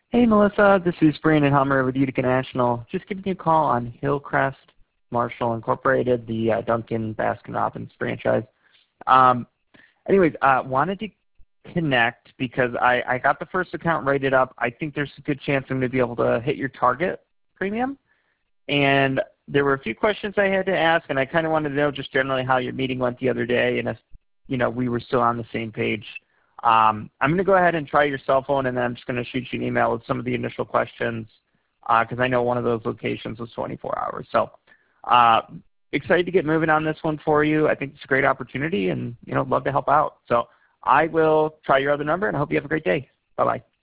Hey Melissa, this is Brandon Hummer with Utica National. Just giving you a call on Hillcrest Marshall Incorporated, the Duncan Baskin-Robbins franchise. Anyways, wanted to connect because I got the first account rated up. I think there's a good chance I'm going to be able to hit your target premium. And there were a few questions I had to ask, and I kind of wanted to know just generally how your meeting went the other day and if we were still on the same page. I'm going to go ahead and try your cell phone, and then I'm just going to shoot you an email with some of the initial questions because I know one of those locations was 24 hours. So excited to get moving on this one for you. I think it's a great opportunity and love to help out. So I will try your other number, and I hope you have a great day. Bye-bye.